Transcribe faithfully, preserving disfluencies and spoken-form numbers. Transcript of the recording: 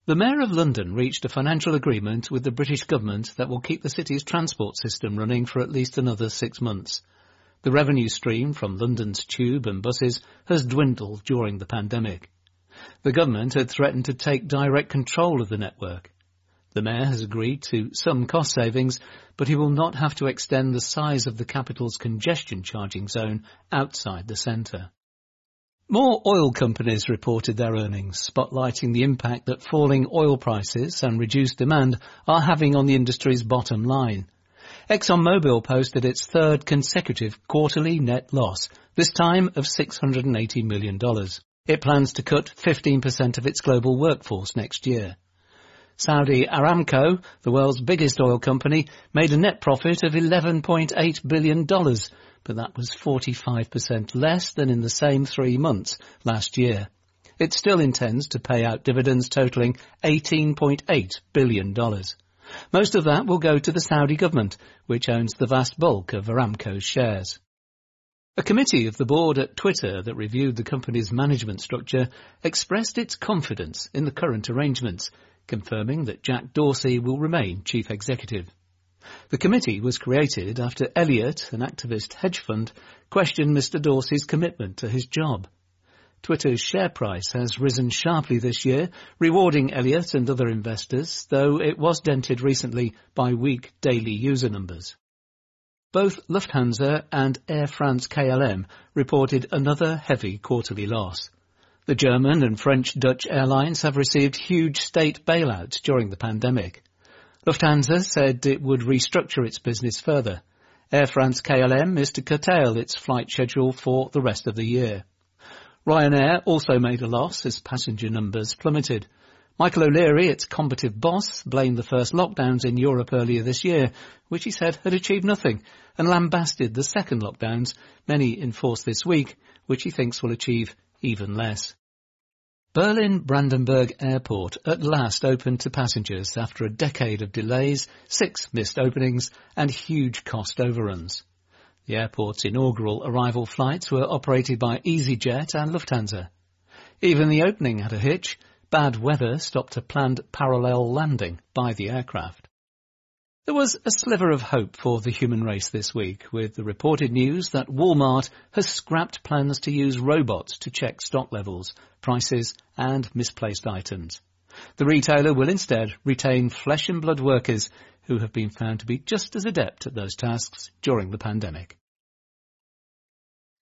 The Mayor of London reached a financial agreement with the British government that will keep the city's transport system running for at least another six months. The revenue stream from London's tube and buses has dwindled during the pandemic. The government had threatened to take direct control of the network. The Mayor has agreed to some cost savings, but he will not have to extend the size of the capital's congestion charging zone outside the centre. More oil companies reported their earnings, spotlighting the impact that falling oil prices and reduced demand are having on the industry's bottom line. ExxonMobil posted its third consecutive quarterly net loss, this time of six hundred eighty million dollars. It plans to cut fifteen percent of its global workforce next year. Saudi Aramco, the world's biggest oil company, made a net profit of eleven point eight billion dollars, but that was forty-five percent less than in the same three months last year. It still intends to pay out dividends totaling eighteen point eight billion dollars. Most of that will go to the Saudi government, which owns the vast bulk of Aramco's shares. A committee of the board at Twitter that reviewed the company's management structure expressed its confidence in the current arrangements, confirming that Jack Dorsey will remain chief executive. The committee was created after Elliott, an activist hedge fund, questioned Mister Dorsey's commitment to his job. Twitter's share price has risen sharply this year, rewarding Elliott and other investors, though it was dented recently by weak daily user numbers. Both Lufthansa and Air France-K L M reported another heavy quarterly loss. The German and French-Dutch airlines have received huge state bailouts during the pandemic. Lufthansa said it would restructure its business further. Air France-K L M is to curtail its flight schedule for the rest of the year. Ryanair also made a loss as passenger numbers plummeted. Michael O'Leary, its combative boss, blamed the first lockdowns in Europe earlier this year, which he said had achieved nothing, and lambasted the second lockdowns, many enforced this week, which he thinks will achieve even less. Berlin-Brandenburg Airport at last opened to passengers after a decade of delays, six missed openings and huge cost overruns. The airport's inaugural arrival flights were operated by EasyJet and Lufthansa. Even the opening had a hitch. Bad weather stopped a planned parallel landing by the aircraft. There was a sliver of hope for the human race this week, with the reported news that Walmart has scrapped plans to use robots to check stock levels, prices and misplaced items. The retailer will instead retain flesh and blood workers who have been found to be just as adept at those tasks during the pandemic.